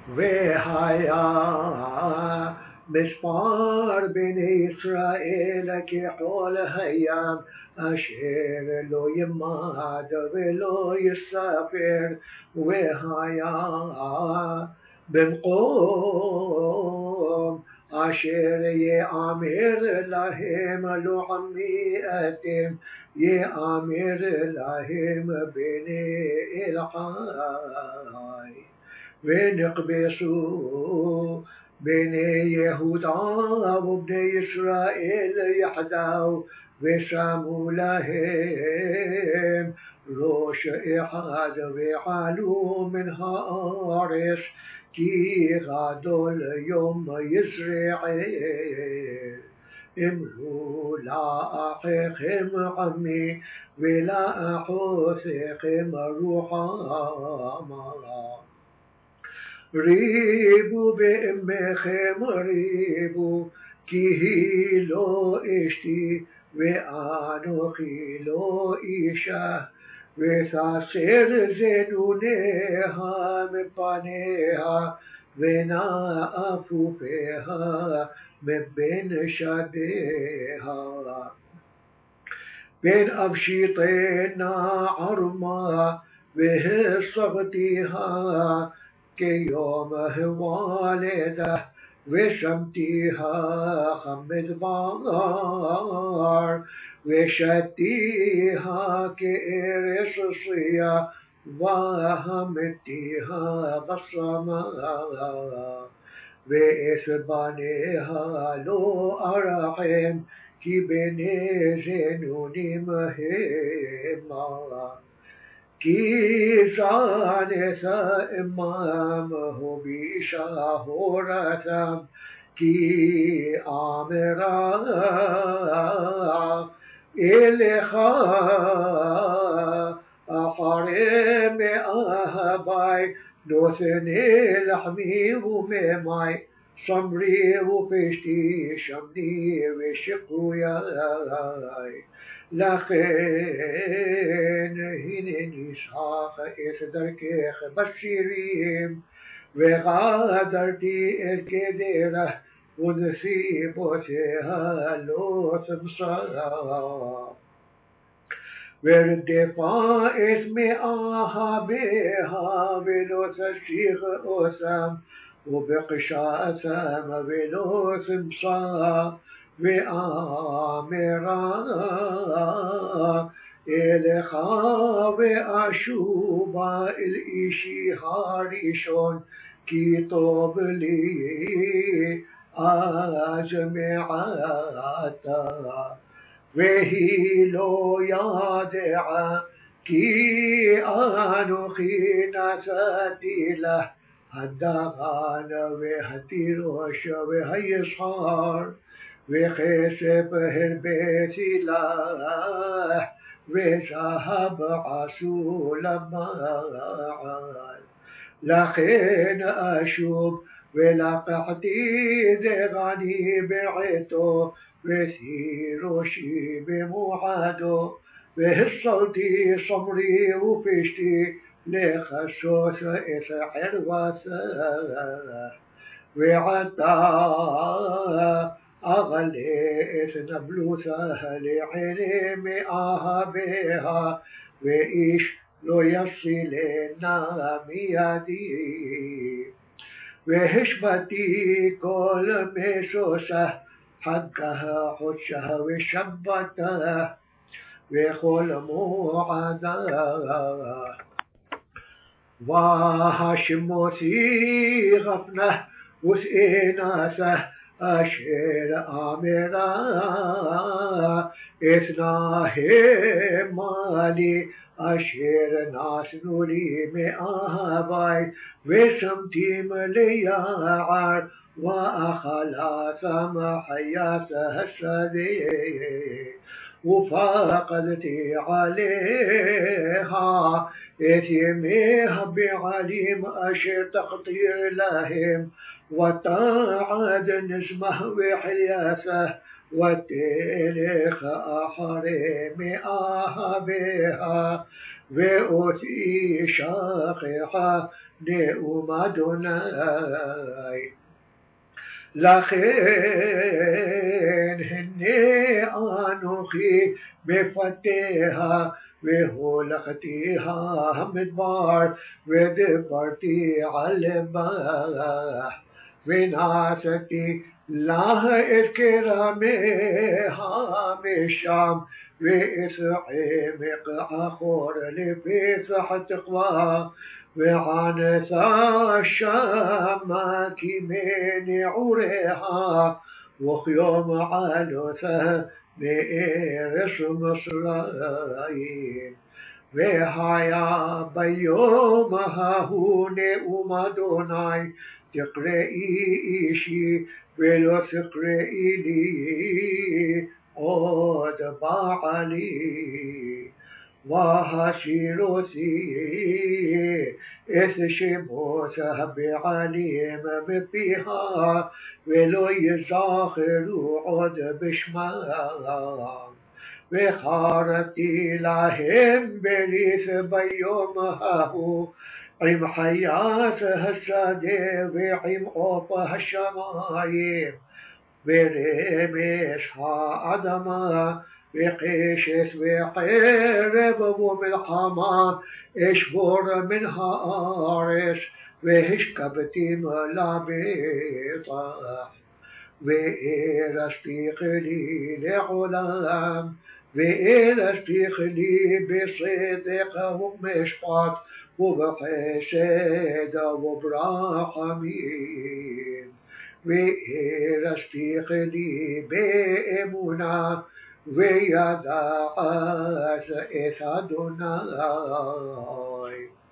והיה מספר בני ישראל כחול הים, אשר לא ימד ולא יספר, והיה במקום אשר יאמר להם לוחמי אתם, יאמר להם בני אל חי. ונכבשו בני יהודה ובני ישראל יחדיו, ושמו להם ראש אחד, ועלו מן הארץ, כי גדול יום יזרעאל. אמרו לאחיכם עמי, ולאחותיכם רוחמה. ריבו באמכם ריבו, כי היא לא אשתי ואנוכי לא אישה, ותסר זנוניה מפניה ונאפופיה מבין שדיה. בין אבשיתנה ערמה והסבתיה כיום הוולדה, ושמתיה חמדבר, ושתיה כארץ צייה, והמתיה בשמה. ואת בניה לא ארחם, כי בני זנונים המה. כי זנת אמם הובישה הורתם, כי אמרה אליך אחרי מאהבי, נותני לחמי וממי, שמרי ופשתי שמני ושקויי. לכן הנני אשכח את דרכך בשירים, וגדרתי את גדרה ונסיבותיה לא תמסה. ורדפה את מאהביה ולא תשליך אותם, ובקשתם ולא תמסה. ואמרה אליך ואשובה אל אישי הראשון, כי טוב לי אז מעתה. והיא לא ידעה כי אנוכי נתתי לה הדגן והתירוש והיסחר, וכסף הרביתי לך, וזהב עשו למען. לכן אשוב ולקחתי דגני בעתו, ותירושי במועדו, והסלתי שמרי ופשתי לכסות את חרבתה. ועתה אגלה את נבלותה לעיני מאהביה, ואיש לא יצילנה מידי. והשבתי כל משושה, חגה חודשה ושבתה, וכל מועדה. והשמותי גפנה ושאנתה, אשר אמרה אתנהמה לי, אשר נתנו לי מאהבי, ושמתים ליער, ואכלתם חיית השדה. وفاقدتي عليها إثميها بعليم أشر تقدير لهم وتعاد نجمه وحياسه وتلخ أحرم بها وأتي شاقها نؤم دوناي לכן הנה אנוכי מפתיה והולכתיה המדבר ודיברתי על לבך ונעשיתי לה את כרמיה משם ואצעמק אחור לפסח תקווה وعنثا الشام كمنعورها وخيوم علوثا بإرس مصرين وهيا بيومها نؤم دوناي تقرئي إيشي ولو تقرئي لي عود بعلي وهشيروسي إث شموسه بعليم بفيها ولو يزاخروا عد بشمام وخارتي لهم بريث بيومها عم حياتها السادة وعم أوفها الشمايم ورمشها أدما وقيشس وحرب وملحمة اشبر منها آرش وهشكبتي ملابطة وإرستيق لي لعلام وإرستيق لي بصدق ومشقات وبحسد وبرحمين وإرستيق لي بإمنا ويدعس إث أدوناي